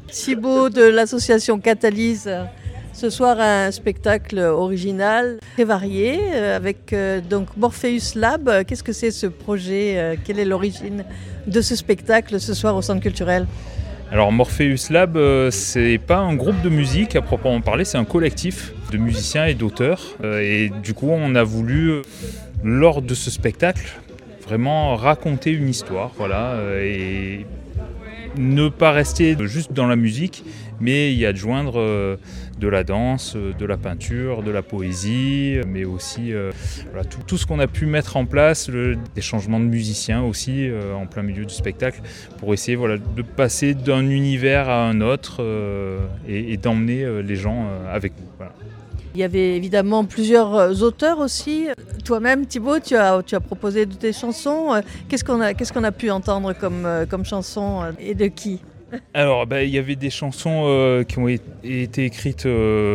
Thibaut de l'association Catalyse. Ce soir, un spectacle original, très varié, avec donc Morpheus Lab. Qu'est-ce que c'est ce projet? Quelle est l'origine de ce spectacle ce soir au Centre culturel? Alors Morpheus Lab, c'est pas un groupe de musique à proprement parler, c'est un collectif de musiciens et d'auteurs. Et du coup, on a voulu, lors de ce spectacle, vraiment raconter une histoire, et ne pas rester juste dans la musique, mais y adjoindre de la danse, de la peinture, de la poésie, mais aussi tout ce qu'on a pu mettre en place, des changements de musiciens aussi en plein milieu du spectacle, pour essayer de passer d'un univers à un autre et d'emmener les gens avec nous. Voilà. Il y avait évidemment plusieurs auteurs aussi. Toi-même, Thibaut, tu as proposé de tes chansons. Qu'est-ce qu'on a pu entendre comme chansons et de qui? Alors, il y avait des chansons qui ont été écrites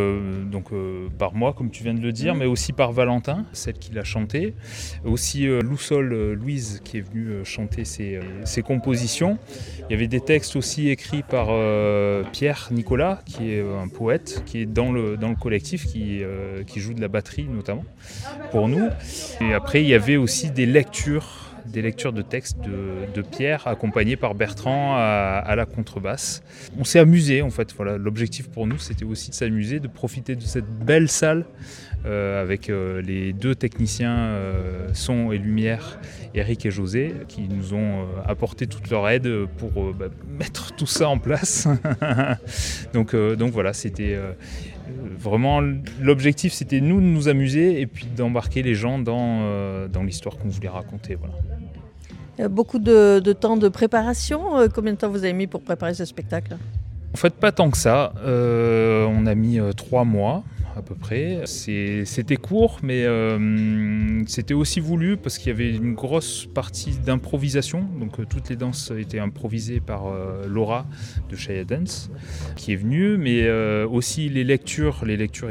par moi, comme tu viens de le dire, mais aussi par Valentin, celle qui l'a chantée. Aussi Louise, qui est venue chanter ses compositions. Il y avait des textes aussi écrits par Pierre Nicolas, qui est un poète, qui est dans le collectif, qui joue de la batterie notamment, pour nous. Et après, il y avait aussi des lectures de textes de Pierre, accompagné par Bertrand à la contrebasse. On s'est amusé en fait, l'objectif pour nous c'était aussi de s'amuser, de profiter de cette belle salle avec les deux techniciens son et lumière, Eric et José, qui nous ont apporté toute leur aide pour mettre tout ça en place. donc voilà, c'était vraiment l'objectif, c'était de nous amuser et puis d'embarquer les gens dans l'histoire qu'on voulait raconter. Voilà. Beaucoup de temps de préparation. Combien de temps vous avez mis pour préparer ce spectacle? En fait, pas tant que ça. On a mis 3 mois à peu près. C'était court, mais c'était aussi voulu parce qu'il y avait une grosse partie d'improvisation. Donc toutes les danses étaient improvisées par Laura de Shaya Dance, qui est venue, mais aussi les lectures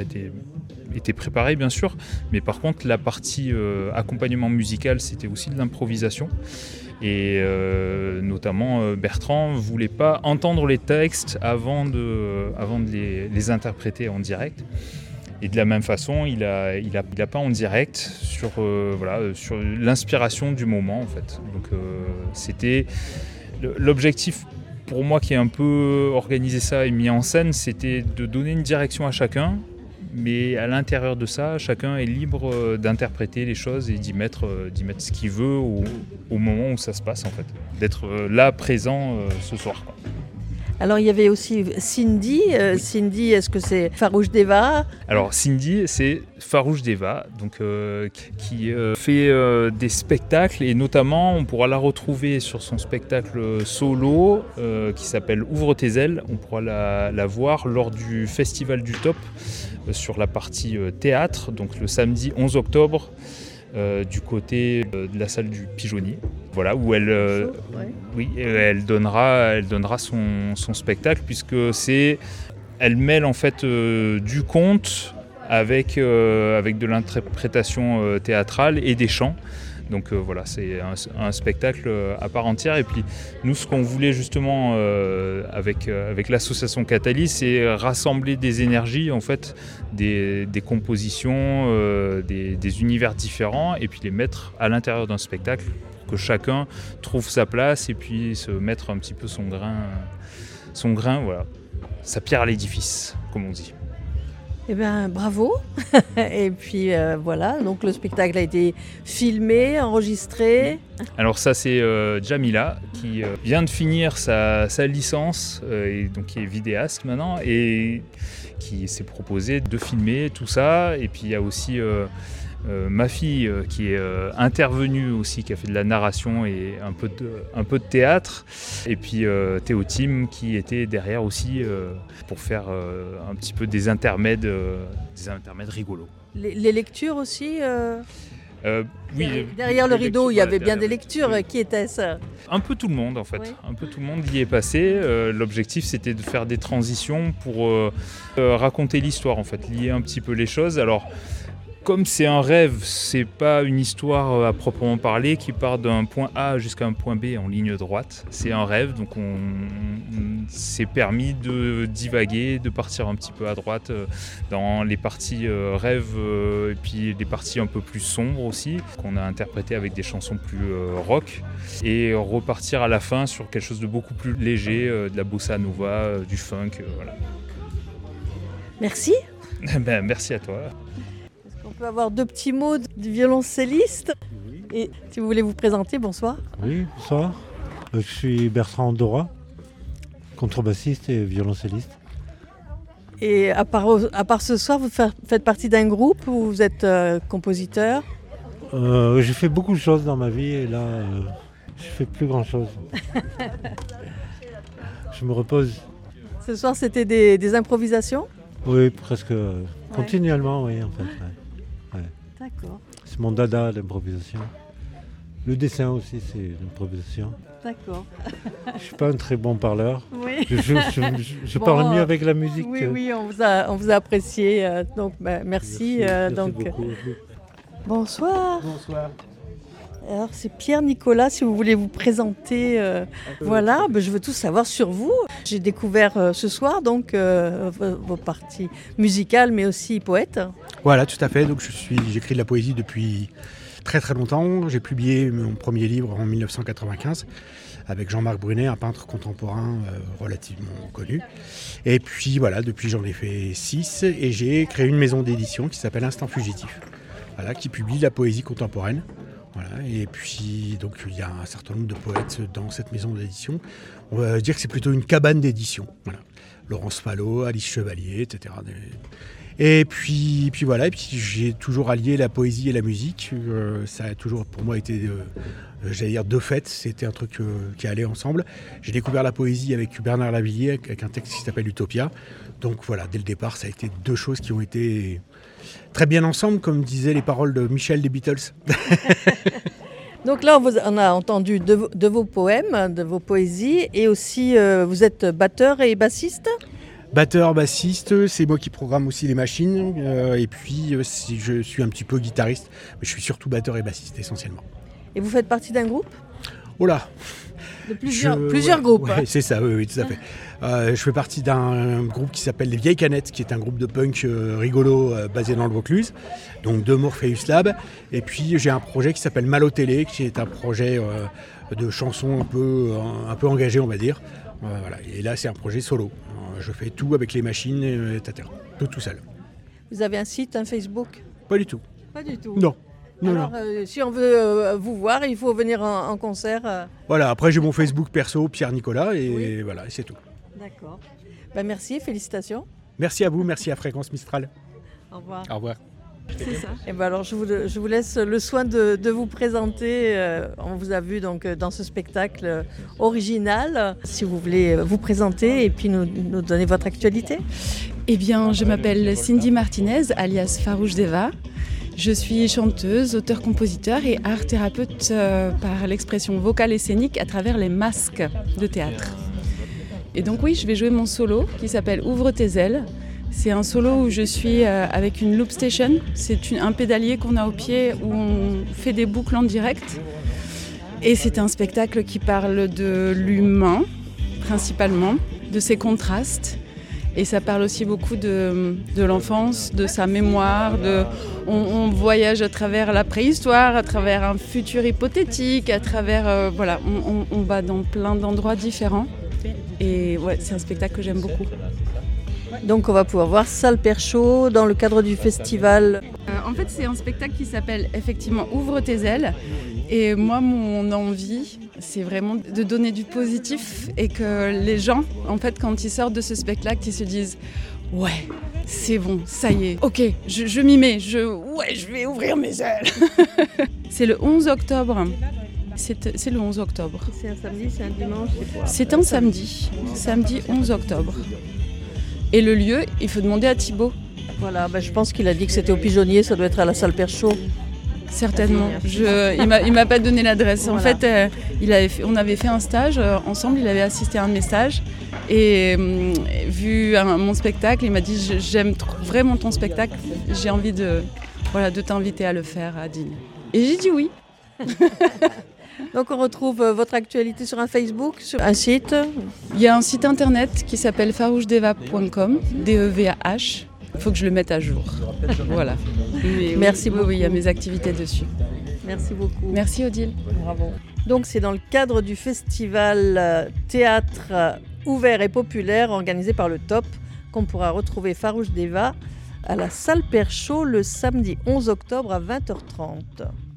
étaient préparées bien sûr, mais par contre la partie accompagnement musical, c'était aussi de l'improvisation. Et notamment Bertrand ne voulait pas entendre les textes avant de les interpréter en direct. Et de la même façon, il a pas en direct sur l'inspiration du moment en fait. Donc c'était l'objectif pour moi qui est un peu organisé ça et mis en scène, c'était de donner une direction à chacun. Mais à l'intérieur de ça, chacun est libre d'interpréter les choses et d'y mettre ce qu'il veut au moment où ça se passe en fait. D'être là, présent ce soir. Quoi. Alors il y avait aussi Cindy. Cindy, est-ce que c'est Farouche Deva? Alors Cindy, c'est Farouche Deva, donc, qui fait des spectacles et notamment on pourra la retrouver sur son spectacle solo qui s'appelle Ouvre tes ailes. On pourra la voir lors du Festival du Top sur la partie théâtre, donc le samedi 11 octobre. Du côté de la salle du Pigeonnier, où elle donnera son spectacle, puisque elle mêle en fait du conte avec de l'interprétation théâtrale et des chants. Donc c'est un spectacle à part entière. Et puis nous, ce qu'on voulait justement avec l'association Catalyse, c'est rassembler des énergies, en fait, des compositions, des univers différents, et puis les mettre à l'intérieur d'un spectacle pour que chacun trouve sa place et puis se mettre un petit peu son grain, sa pierre à l'édifice, comme on dit. Eh bien, bravo. Et puis donc le spectacle a été filmé, enregistré. Alors ça, c'est Jamila qui vient de finir sa licence et donc qui est vidéaste maintenant et qui s'est proposé de filmer tout ça. Et puis il y a aussi ma fille qui est intervenue aussi, qui a fait de la narration et un peu de théâtre. Et puis Théo Tim qui était derrière aussi pour faire un petit peu des intermèdes rigolos. Les lectures aussi oui, derrière le rideau, il y avait bien des lectures. Qui était-ce? Un peu tout le monde en fait. Oui. Un peu tout le monde y est passé. L'objectif c'était de faire des transitions pour raconter l'histoire en fait, lier un petit peu les choses. Alors Comme c'est un rêve, c'est pas une histoire à proprement parler qui part d'un point A jusqu'à un point B en ligne droite. C'est un rêve, donc on s'est permis de divaguer, de partir un petit peu à droite dans les parties rêves et puis les parties un peu plus sombres aussi, qu'on a interprétées avec des chansons plus rock, et repartir à la fin sur quelque chose de beaucoup plus léger, de la bossa nova, du funk, voilà. Merci. Merci à toi. On peut avoir 2 petits mots du violoncelliste. Oui. Et si vous voulez vous présenter, bonsoir. Oui, bonsoir. Je suis Bertrand Dora, contrebassiste et violoncelliste. Et à part ce soir, vous faites partie d'un groupe ou vous êtes compositeur? J'ai fait beaucoup de choses dans ma vie et là, je fais plus grand chose. Je me repose. Ce soir, c'était des improvisations? Oui, presque continuellement, oui, en fait. Ouais. D'accord. C'est mon dada, l'improvisation. Le dessin aussi, c'est l'improvisation. D'accord. Je ne suis pas un très bon parleur. Oui. Je parle mieux avec la musique. Oui, on vous a apprécié. Donc, merci. Merci beaucoup. Bonsoir. Bonsoir. Alors, c'est Pierre-Nicolas, si vous voulez vous présenter. Voilà, je veux tout savoir sur vous. J'ai découvert ce soir donc vos parties musicales, mais aussi poète. Voilà, tout à fait. Donc j'écris de la poésie depuis très très longtemps. J'ai publié mon premier livre en 1995 avec Jean-Marc Brunet, un peintre contemporain relativement connu. Et puis voilà, depuis j'en ai fait 6 et j'ai créé une maison d'édition qui s'appelle Instant Fugitif, voilà, qui publie la poésie contemporaine. Voilà, et puis donc il y a un certain nombre de poètes dans cette maison d'édition. On va dire que c'est plutôt une cabane d'édition. Voilà. Laurence Fallot, Alice Chevalier, etc. Et puis voilà, et puis j'ai toujours allié la poésie et la musique. Ça a toujours pour moi été, j'allais dire, de fait. C'était un truc qui allait ensemble. J'ai découvert la poésie avec Bernard Lavilliers, avec un texte qui s'appelle Utopia. Donc voilà, dès le départ, ça a été 2 choses qui ont été très bien ensemble, comme disaient les paroles de Michel des Beatles. Donc là, on a entendu de vos poèmes, de vos poésies, et aussi vous êtes batteur et bassiste. Batteur, bassiste, c'est moi qui programme aussi les machines, et puis je suis un petit peu guitariste, mais je suis surtout batteur et bassiste essentiellement. Et vous faites partie d'un groupe? Oh là! De plusieurs groupes. Ouais, c'est ça, oui, tout à fait. Je fais partie d'un groupe qui s'appelle Les Vieilles Canettes, qui est un groupe de punk rigolo basé dans le Vaucluse, donc de Morpheus Lab. Et puis j'ai un projet qui s'appelle Malo Télé, qui est un projet de chansons un peu engagé, on va dire. Voilà. Et là, c'est un projet solo. Je fais tout avec les machines, etc. Tout seul. Vous avez un site, un Facebook? Pas du tout. Pas du tout. Non. Alors, si on veut vous voir, il faut venir en concert. Voilà, après j'ai mon Facebook perso, Pierre-Nicolas, et oui. voilà, c'est tout. D'accord. Merci, félicitations. Merci à vous, merci à Fréquence Mistral. Au revoir. Au revoir. C'est ça. Et alors, je vous laisse le soin de vous présenter. On vous a vu donc dans ce spectacle original. Si vous voulez vous présenter et puis nous donner votre actualité. Eh bien, je m'appelle Cindy Martinez, alias Farouche Deva. Je suis chanteuse, auteure-compositeur et art-thérapeute par l'expression vocale et scénique à travers les masques de théâtre. Et donc oui, je vais jouer mon solo qui s'appelle Ouvre tes ailes. C'est un solo où je suis avec une loop station. C'est un pédalier qu'on a au pied où on fait des boucles en direct. Et c'est un spectacle qui parle de l'humain, principalement, de ses contrastes. Et ça parle aussi beaucoup de l'enfance, de sa mémoire. On voyage à travers la préhistoire, à travers un futur hypothétique, à travers... on va dans plein d'endroits différents. Et ouais, c'est un spectacle que j'aime beaucoup. Donc on va pouvoir voir Salle Perchaud dans le cadre du festival. En fait, c'est un spectacle qui s'appelle effectivement Ouvre tes ailes. Et moi, mon envie, c'est vraiment de donner du positif et que les gens, en fait, quand ils sortent de ce spectacle, ils se disent « Ouais, c'est bon, ça y est, ok, je m'y mets, je vais ouvrir mes ailes !» C'est le 11 octobre. C'est le 11 octobre. C'est un samedi, c'est un dimanche, c'est quoi? C'est un samedi 11 octobre. Et le lieu, il faut demander à Thibaut. Voilà, je pense qu'il a dit que c'était au Pigeonnier, ça doit être à la Salle Perchaud. Certainement. Il m'a pas donné l'adresse. Voilà. En fait, on avait fait un stage ensemble, il avait assisté à un de mes stages. Et vu mon spectacle, il m'a dit « J'aime vraiment ton spectacle, j'ai envie de voilà, de t'inviter à le faire à Digne. Et j'ai dit oui. Donc on retrouve votre actualité sur un Facebook, sur un site. Il y a un site internet qui s'appelle farouchdeva.com, D-E-V-A-H. Il faut que je le mette à jour. Voilà. Mais Merci oui, beaucoup. oui, il y a mes activités dessus. Merci beaucoup. Merci Odile. Bravo. Donc c'est dans le cadre du festival théâtre ouvert et populaire organisé par le TOP qu'on pourra retrouver Farouche Deva à la salle Perchaud le samedi 11 octobre à 20h30.